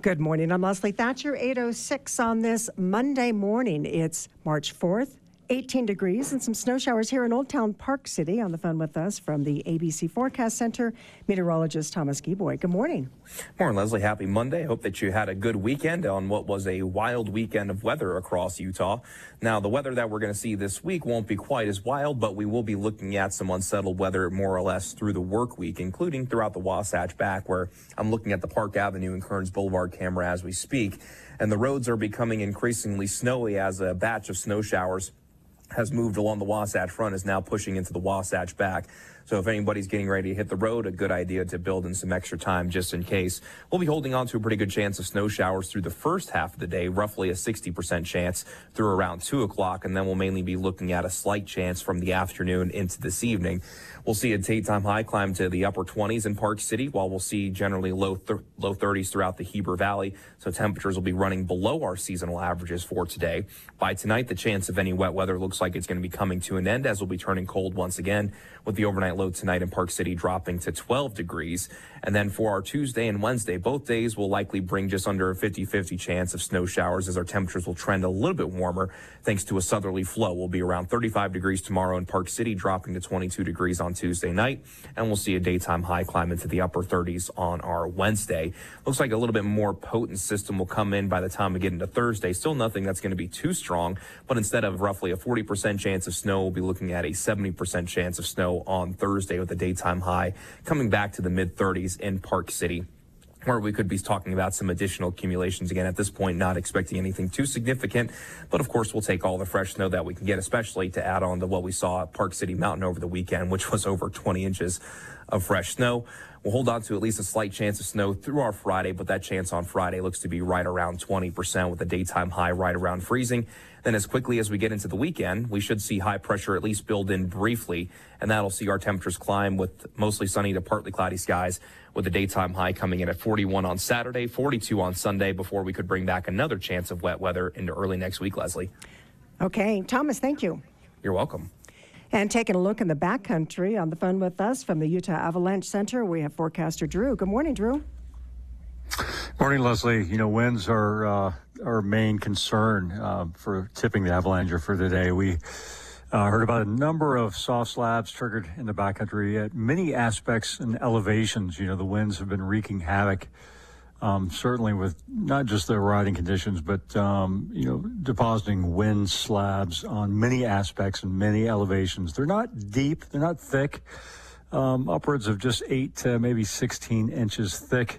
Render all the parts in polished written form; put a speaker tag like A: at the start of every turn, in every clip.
A: Good morning. I'm Leslie Thatcher, 8:06 on this Monday morning. It's March 4th, 18 degrees and some snow showers here in Old Town Park City. On the phone with us from the ABC Forecast Center, meteorologist Thomas Gieboy. Good morning.
B: Morning, Leslie. Happy Monday. Hope that you had a good weekend on what was a wild weekend of weather across Utah. Now, the weather that we're going to see this week won't be quite as wild, but we will be looking at some unsettled weather more or less through the work week, including throughout the Wasatch Back, where I'm looking at the Park Avenue and Kearns Boulevard camera as we speak. And the roads are becoming increasingly snowy as a batch of snow showers has moved along the Wasatch Front, is now pushing into the Wasatch Back. So if anybody's getting ready to hit the road, a good idea to build in some extra time just in case. We'll be holding on to a pretty good chance of snow showers through the first half of the day, roughly a 60% chance through around 2 o'clock, and then we'll mainly be looking at a slight chance from the afternoon into this evening. We'll see a daytime high climb to the upper 20s in Park City, while we'll see generally low 30s throughout the Heber Valley. So temperatures will be running below our seasonal averages for today. By tonight, the chance of any wet weather looks like it's going to be coming to an end, as we'll be turning cold once again, with the overnight low tonight in Park City dropping to 12 degrees. And then for our Tuesday and Wednesday, both days will likely bring just under a 50-50 chance of snow showers, as our temperatures will trend a little bit warmer thanks to a southerly flow. We'll be around 35 degrees tomorrow in Park City, dropping to 22 degrees on Tuesday night, and we'll see a daytime high climb into the upper 30s on our Wednesday. Looks like a little bit more potent system will come in by the time we get into Thursday. Still nothing that's going to be too strong, but instead of roughly a 40% chance of snow, we'll be looking at a 70% chance of snow on Thursday, with a daytime high coming back to the mid-30s in Park City, where we could be talking about some additional accumulations. Again, at this point, not expecting anything too significant, but of course, we'll take all the fresh snow that we can get, especially to add on to what we saw at Park City Mountain over the weekend, which was over 20 inches of fresh snow. We'll hold on to at least a slight chance of snow through our Friday, but that chance on Friday looks to be right around 20%, with a daytime high right around freezing. Then as quickly as we get into the weekend, we should see high pressure at least build in briefly, and that'll see our temperatures climb with mostly sunny to partly cloudy skies, with a daytime high coming in at 41 on Saturday, 42 on Sunday, before we could bring back another chance of wet weather into early next week, Leslie.
A: Okay, Thomas, thank you.
B: You're welcome.
A: And taking a look in the backcountry, on the phone with us from the Utah Avalanche Center, we have forecaster Drew. Good morning, Drew.
C: Morning, Leslie. You know, winds are our main concern for tipping the Avalanche for the day. We heard about a number of soft slabs triggered in the backcountry at many aspects and elevations. You know, the winds have been wreaking havoc, certainly with not just the riding conditions, but, you know, depositing wind slabs on many aspects and many elevations. They're not deep, they're not thick, upwards of just 8 to maybe 16 inches thick.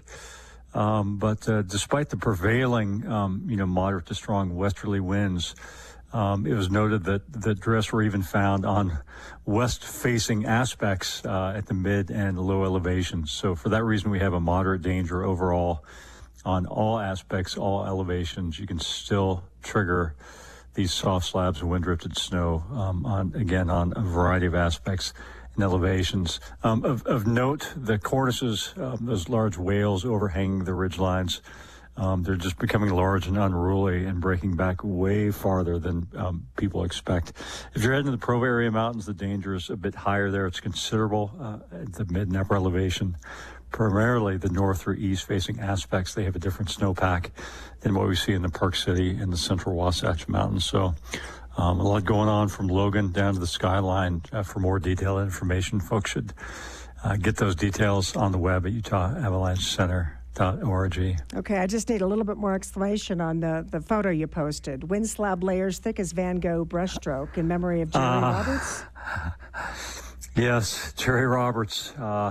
C: But despite the prevailing, you know, moderate to strong westerly winds, it was noted that drifts were even found on west-facing aspects at the mid and low elevations. So for that reason, we have a moderate danger overall on all aspects, all elevations. You can still trigger these soft slabs of wind-drifted snow on a variety of aspects and elevations. Of note, the cornices, those large whales overhanging the ridge lines, they're just becoming large and unruly and breaking back way farther than people expect. If you're heading to the Provo area mountains, the danger is a bit higher there. It's considerable at the mid and upper elevation. Primarily the north or east facing aspects, they have a different snowpack than what we see in the Park City and the central Wasatch Mountains. So a lot going on from Logan down to the skyline. For more detailed information, folks should get those details on the web at UtahAvalancheCenter.org.
A: Okay, I just need a little bit more explanation on the photo you posted. Wind slab layers thick as Van Gogh brushstroke in memory of Jerry Roberts?
C: Yes, Jerry Roberts,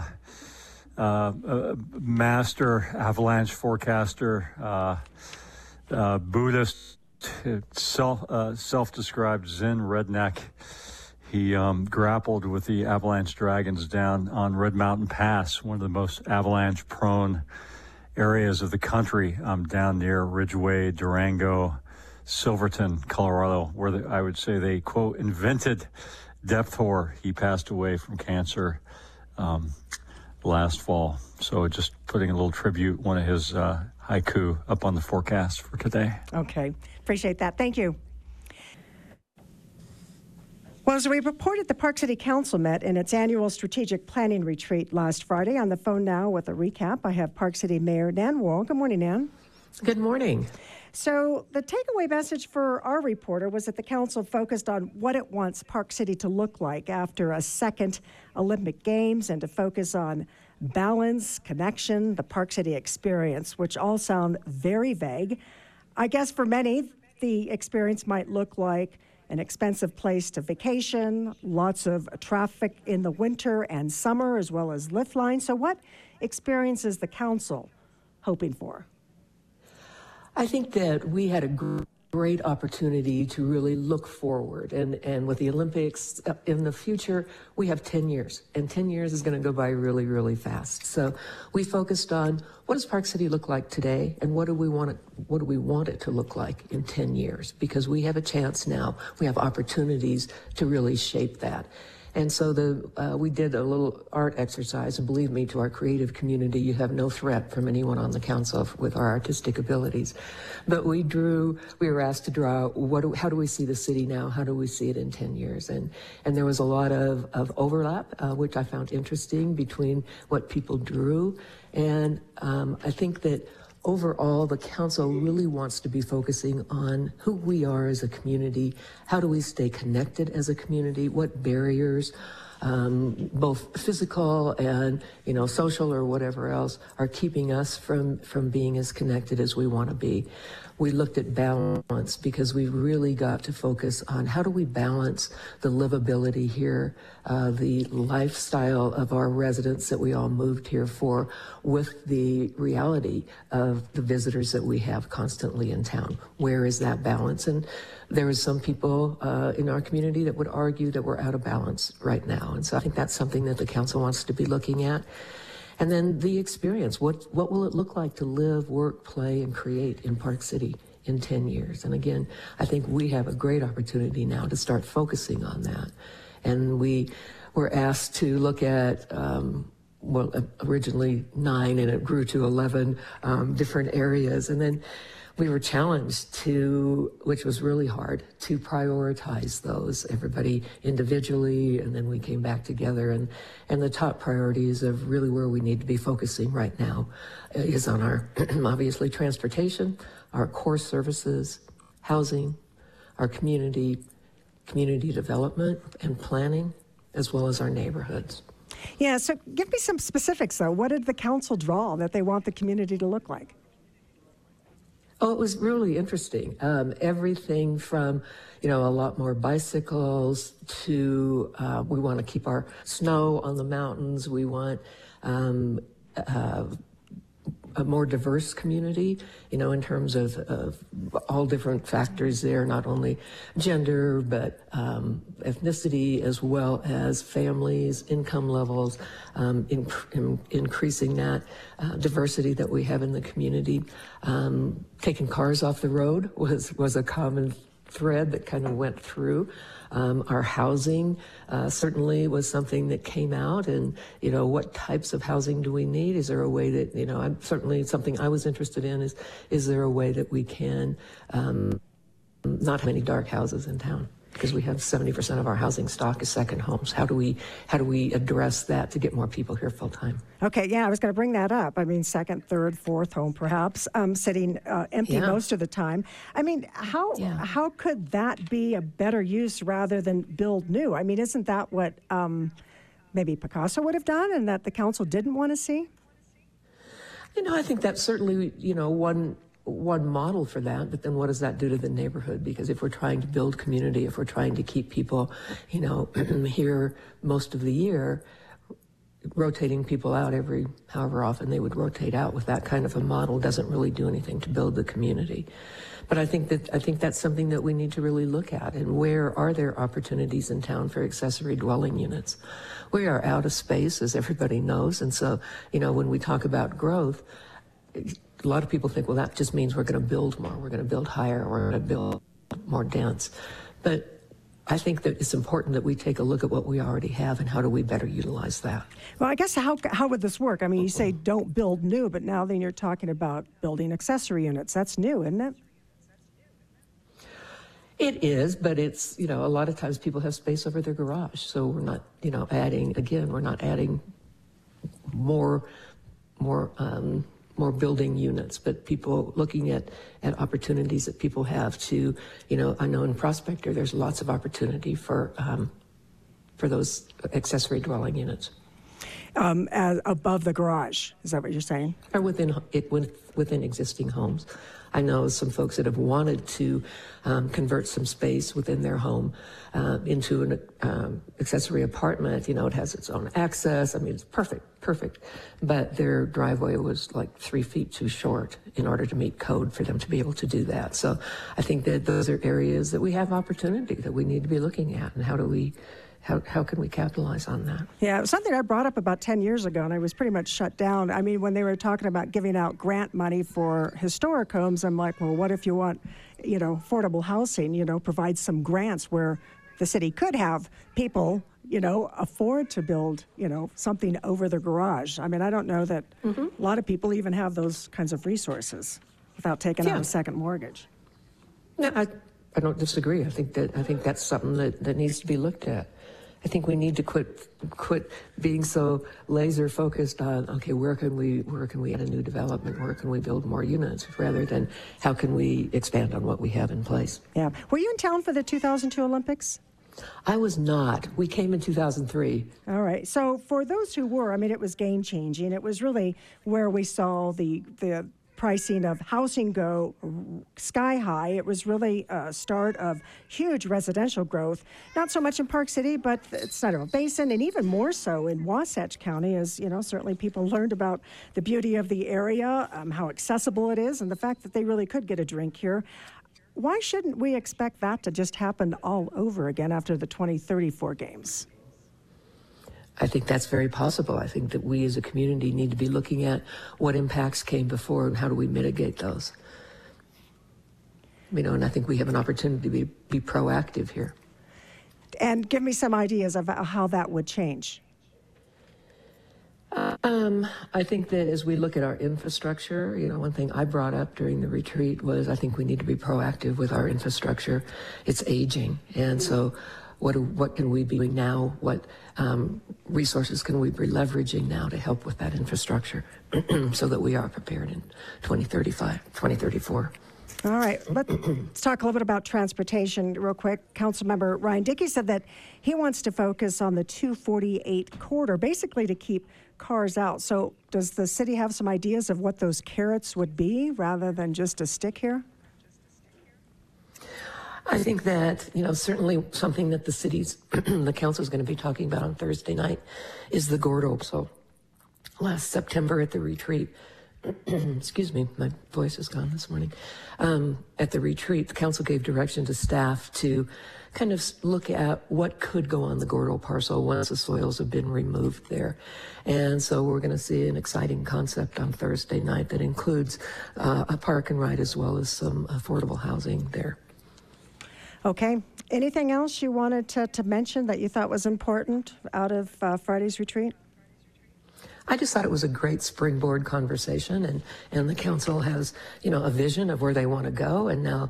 C: master avalanche forecaster, Buddhist, self-described Zen redneck. He grappled with the avalanche dragons down on Red Mountain Pass, one of the most avalanche-prone areas of the country, down near Ridgway, Durango, Silverton, Colorado, where I would say they, quote, invented depth hoar. He passed away from cancer last fall. So just putting a little tribute, one of his haiku up on the forecast for today.
A: Okay. Appreciate that. Thank you. Well, as we reported, the Park City Council met in its annual strategic planning retreat last Friday. On the phone now with a recap, I have Park City Mayor Nan Wall. Good morning, Nan.
D: Good morning.
A: So the takeaway message for our reporter was that the council focused on what it wants Park City to look like after a second Olympic Games and to focus on balance, connection, the Park City experience, which all sound very vague. I guess for many, the experience might look like an expensive place to vacation, lots of traffic in the winter and summer, as well as lift lines. So what experience is the council hoping for?
D: I think that we had a great opportunity to really look forward. And with the Olympics in the future, we have 10 years. And 10 years is going to go by really, really fast. So we focused on what does Park City look like today, and what do we want it to look like in 10 years? Because we have a chance now. We have opportunities to really shape that. And so we did a little art exercise, and believe me, to our creative community, you have no threat from anyone on the council with our artistic abilities. But we were asked to draw, how do we see the city now? How do we see it in 10 years? And there was a lot of overlap, which I found interesting between what people drew. And I think that overall, the council really wants to be focusing on who we are as a community, how do we stay connected as a community, what barriers, both physical and social or whatever else, are keeping us from being as connected as we want to be. We looked at balance because we really got to focus on how do we balance the livability here, the lifestyle of our residents that we all moved here for, with the reality of the visitors that we have constantly in town. Where is that balance? And there is some people in our community that would argue that we're out of balance right now. And so I think that's something that the council wants to be looking at. And then the experience, what will it look like to live, work, play, and create in Park City in 10 years? And again, I think we have a great opportunity now to start focusing on that. And we were asked to look at, originally 9, and it grew to 11 different areas. And then we were challenged which was really hard, to prioritize those, everybody individually, and then we came back together. And the top priorities of really where we need to be focusing right now is on our, obviously, transportation, our core services, housing, our community development and planning, as well as our neighborhoods.
A: Yeah, so give me some specifics, though. What did the council draw that they want the community to look like?
D: Oh, it was really interesting. Everything from, a lot more bicycles to we want to keep our snow on the mountains. We want a more diverse community, in terms of all different factors there, not only gender, but ethnicity, as well as families, income levels, increasing that diversity that we have in the community. Taking cars off the road was a common thread that kind of went through. Our housing certainly was something that came out, and what types of housing do we need? Is there a way that I'm certainly something I was interested in is there a way that we can not have any dark houses in town? Because we have 70% of our housing stock is second homes. How do we address that to get more people here full time? Okay,
A: yeah, I was going to bring that up. I mean, second, third, fourth home, perhaps, sitting empty most of the time. I mean, how could that be a better use rather than build new? I mean, isn't that what maybe Picasso would have done, and that the council didn't want to see?
D: I think that's certainly one model for that, but then what does that do to the neighborhood? Because if we're trying to build community, if we're trying to keep people, here most of the year, rotating people out however often they would rotate out with that kind of a model doesn't really do anything to build the community. But I think that's something that we need to really look at. And where are there opportunities in town for accessory dwelling units? We are out of space, as everybody knows. And so, when we talk about growth, a lot of people think, well, that just means we're going to build more, we're going to build higher, we're going to build more dense. But I think that it's important that we take a look at what we already have and how do we better utilize that.
A: Well, I guess how would this work? I mean, you say don't build new, but now then you're talking about building accessory units. That's new, isn't it?
D: It is, but it's, a lot of times people have space over their garage. So we're not, we're not adding more more building units, but people looking at opportunities that people have to, I know in Prospector there's lots of opportunity for those accessory dwelling units.
A: As above the garage, is that what you're saying?
D: Or within existing homes. I know some folks that have wanted to convert some space within their home into an accessory apartment. It has its own access. I mean, it's perfect. But their driveway was like 3 feet too short in order to meet code for them to be able to do that. So I think that those are areas that we have opportunity that we need to be looking at, and how can we capitalize on that?
A: Yeah, it was something I brought up about 10 years ago, and I was pretty much shut down. I mean, when they were talking about giving out grant money for historic homes, I'm like, well, what if you want, affordable housing, provide some grants where the city could have people, afford to build, something over the garage. I mean, I don't know that a lot of people even have those kinds of resources without taking out a second mortgage.
D: No, I don't disagree. I think that's something that needs to be looked at. I think we need to quit being so laser focused on, okay, where can we add a new development, where can we build more units, rather than how can we expand on what we have in place.
A: Yeah. Were you in town for the 2002 Olympics?
D: I was not. We came in 2003.
A: All right. So for those who were, I mean, it was game changing. It was really where we saw the pricing of housing go sky high. It was really a start of huge residential growth, not so much in Park City, but Snyderville Basin, and even more so in Wasatch County, as certainly people learned about the beauty of the area, how accessible it is, and the fact that they really could get a drink here. Why shouldn't we expect that to just happen all over again after the 2034 games?
D: I think that's very possible. I think that we as a community need to be looking at what impacts came before and how do we mitigate those. And I think we have an opportunity to be proactive here.
A: And give me some ideas of how that would change.
D: I think that as we look at our infrastructure, one thing I brought up during the retreat was I think we need to be proactive with our infrastructure. It's aging. And so what can we be doing now? What resources can we be leveraging now to help with that infrastructure so that we are prepared in 2035, 2034?
A: All right, let's talk a little bit about transportation real quick. Councilmember Ryan Dickey said that he wants to focus on the 248 corridor, basically to keep cars out. So does the city have some ideas of what those carrots would be rather than just a stick here?
D: I think that, certainly something that the council is going to be talking about on Thursday night is the Gordo. So last September at the retreat, excuse me, my voice is gone this morning. At the retreat, the council gave direction to staff to kind of look at what could go on the Gordo parcel once the soils have been removed there. And so we're going to see an exciting concept on Thursday night that includes a park and ride as well as some affordable housing there.
A: Okay. Anything else you wanted to mention that you thought was important out of Friday's retreat?
D: I just thought it was a great springboard conversation, and the council has, a vision of where they want to go, and now,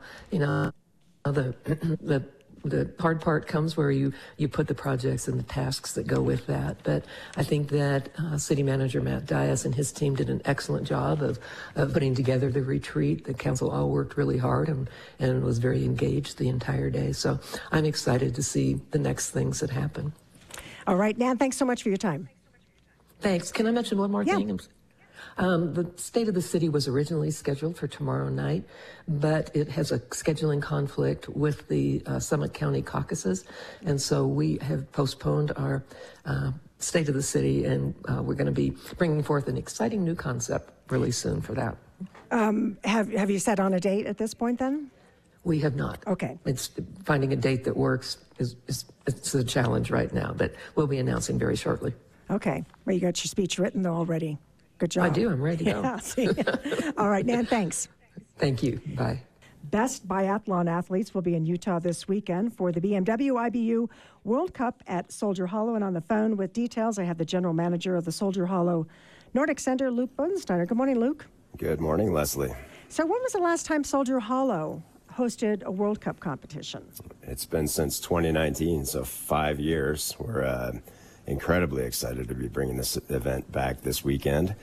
D: the hard part comes where you put the projects and the tasks that go with that. But I think that City Manager Matt Dias and his team did an excellent job of putting together the retreat. The council all worked really hard and was very engaged the entire day. So I'm excited to see the next things that happen.
A: All right, Nan, thanks so much for your time.
D: Thanks. Can I mention one more thing? The State of the City was originally scheduled for tomorrow night, but it has a scheduling conflict with the Summit County caucuses, and so we have postponed our State of the City, and we're going to be bringing forth an exciting new concept really soon for that.
A: Have you set on a date at this point then?
D: We have not.
A: Okay.
D: It's finding a date that works it's a challenge right now, but we'll be announcing very shortly.
A: Okay. Well, you got your speech written though already. Good job.
D: I do. I'm ready to go.
A: Yeah. All right, Nan, thanks.
D: Thank you. Bye.
A: Best biathlon athletes will be in Utah this weekend for the BMW IBU World Cup at Soldier Hollow. And on the phone with details, I have the general manager of the Soldier Hollow Nordic Center, Luke Bodensteiner. Good morning, Luke.
E: Good morning, Leslie.
A: So when was the last time Soldier Hollow hosted a World Cup competition?
E: It's been since 2019, so 5 years. We're incredibly excited to be bringing this event back this weekend.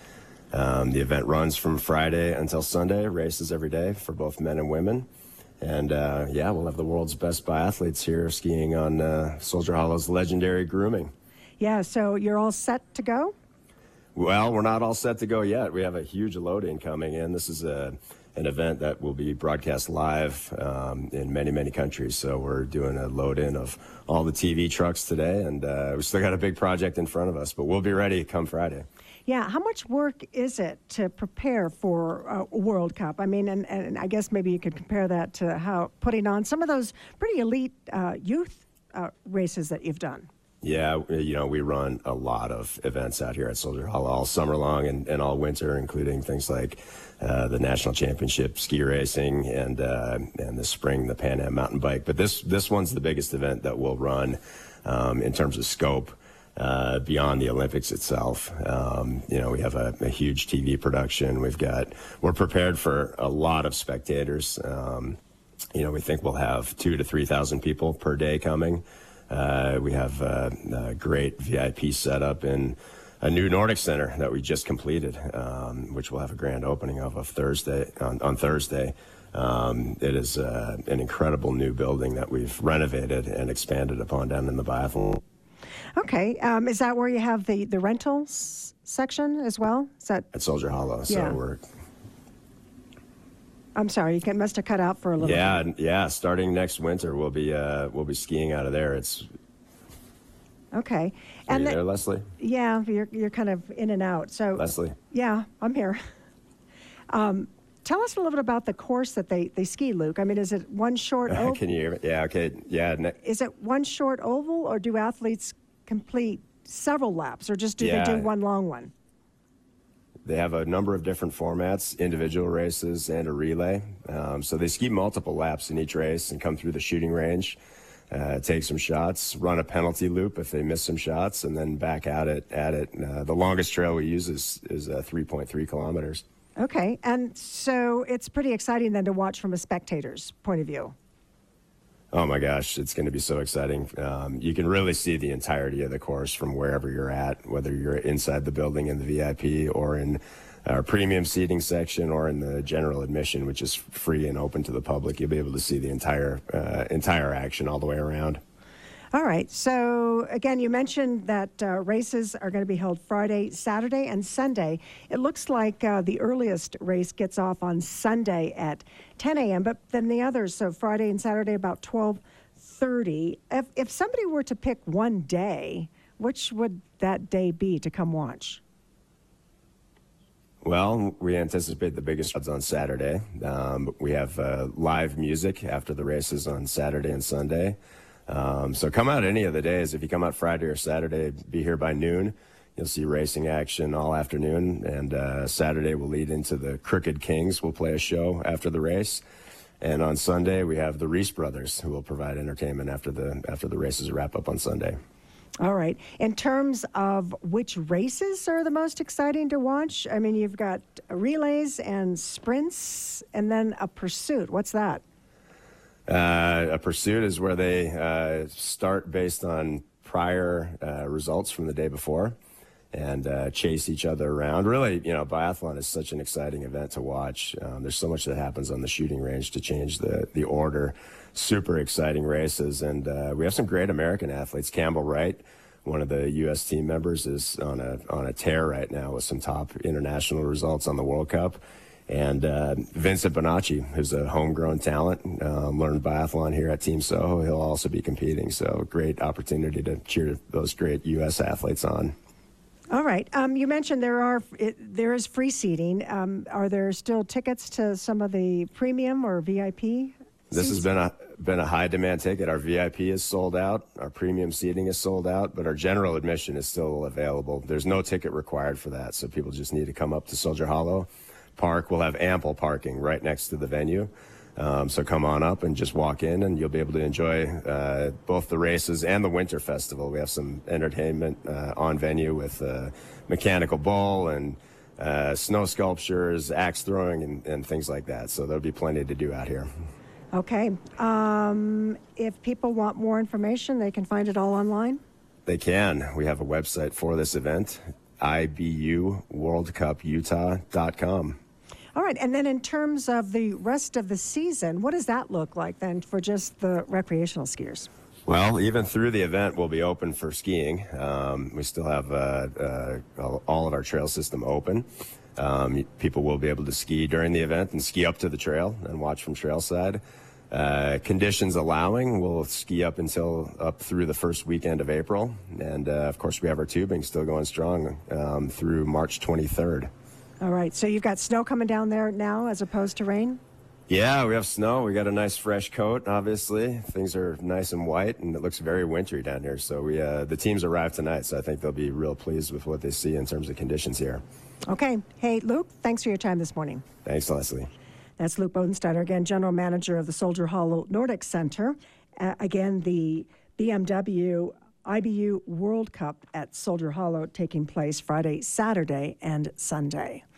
E: The event runs from Friday until Sunday, races every day for both men and women. And yeah, we'll have the world's best biathletes here skiing on Soldier Hollow's legendary grooming.
A: Yeah, so you're all set to go?
E: Well, we're not all set to go yet. We have a huge load-in coming in. This is an event that will be broadcast live in many, many countries. So we're doing a load-in of all the TV trucks today, and we still got a big project in front of us, but we'll be ready come Friday.
A: Yeah, how much work is it to prepare for a World Cup? I mean, and I guess maybe you could compare that to how putting on some of those pretty elite youth races that you've done.
E: Yeah, you know, we run a lot of events out here at Soldier Hollow all summer long and all winter, including things like the National Championship ski racing and this spring the Pan Am mountain bike. But this one's the biggest event that we'll run in terms of scope beyond the Olympics itself. You know, we have a huge TV production. We're prepared for a lot of spectators. You know, we think we'll have 2,000 to 3,000 people per day coming. We have a great VIP setup in a new Nordic Center that we just completed, which we'll have a grand opening of Thursday. On Thursday. It is an incredible new building that we've renovated and expanded upon down in the biathlon.
A: Okay, is that where you have the rentals section as well? Is that
E: At Soldier Hollow?
A: Yeah.
E: So
A: I'm sorry, you must have cut out for a little bit.
E: Yeah. Starting next winter, we'll be skiing out of there.
A: Okay.
E: Are
A: And
E: you there, Leslie?
A: Yeah, you're kind of in and out. So
E: Leslie?
A: Yeah, I'm here. Tell us a little bit about the course that they ski, Luke. I mean, is it one short oval?
E: Can you hear me? Yeah, okay. Yeah.
A: Is it one short oval, or do athletes complete several laps, or just do they do one long one?
E: They have a number of different formats, individual races and a relay. So they ski multiple laps in each race and come through the shooting range, take some shots, run a penalty loop if they miss some shots, and then back at it. The longest trail we use is 3.3 kilometers.
A: Okay, and so it's pretty exciting then to watch from a spectator's point of view.
E: Oh my gosh, it's going to be so exciting. You can really see the entirety of the course from wherever you're at, whether you're inside the building in the VIP or in our premium seating section or in the general admission, which is free and open to the public. You'll be able to see the entire action all the way around.
A: All right. So, again, you mentioned that races are going to be held Friday, Saturday, and Sunday. It looks like the earliest race gets off on Sunday at 10 a.m., but then the others, so Friday and Saturday, about 12:30. If somebody were to pick one day, which would that day be to come watch?
E: Well, we anticipate the biggest odds on Saturday. We have live music after the races on Saturday and Sunday. So come out any of the days. If you come out Friday or Saturday, be here by noon. You'll see racing action all afternoon. And Saturday will lead into the Crooked Kings. We'll play a show after the race. And on Sunday, we have the Reese Brothers, who will provide entertainment after the races wrap up on Sunday.
A: All right. In terms of which races are the most exciting to watch, I mean, you've got relays and sprints and then a pursuit. What's that?
E: A pursuit is where they start based on prior results from the day before and chase each other around. Really, you know, biathlon is such an exciting event to watch. There's so much that happens on the shooting range to change the order. Super exciting races, and we have some great American athletes. Campbell Wright, one of the U.S. team members, is on a tear right now with some top international results on the World Cup. And Vincent Bonacci, who's a homegrown talent, learned biathlon here at Team Soho. He'll also be competing. So great opportunity to cheer those great U.S. athletes on.
A: All right. You mentioned there is free seating. Are there still tickets to some of the premium or VIP?
E: This has been a high demand ticket. Our VIP is sold out. Our premium seating is sold out, but our general admission is still available. There's no ticket required for that. So people just need to come up to Soldier Hollow Park. We'll have ample parking right next to the venue. So come on up and just walk in, and you'll be able to enjoy both the races and the Winter Festival. We have some entertainment on venue with mechanical bull and snow sculptures, axe throwing, and things like that. So there'll be plenty to do out here.
A: Okay. If people want more information, they can find it all online?
E: They can. We have a website for this event, ibuworldcuputah.com.
A: All right, and then in terms of the rest of the season, what does that look like then for just the recreational skiers?
E: Well, even through the event, we'll be open for skiing. We still have all of our trail system open. People will be able to ski during the event and ski up to the trail and watch from trailside. Conditions allowing, we'll ski up through the first weekend of April. And of course, we have our tubing still going strong through March 23rd.
A: All right, so you've got snow coming down there now as opposed to rain?
E: Yeah, we have snow. We got a nice fresh coat, obviously. Things are nice and white, and it looks very wintry down here. So the teams arrived tonight, so I think they'll be real pleased with what they see in terms of conditions here. Okay.
A: Hey, Luke, thanks for your time this morning.
E: Thanks, Leslie.
A: That's Luke Bodensteiner, again, General Manager of the Soldier Hollow Nordic Center. Again, the BMW IBU World Cup at Soldier Hollow taking place Friday, Saturday, and Sunday.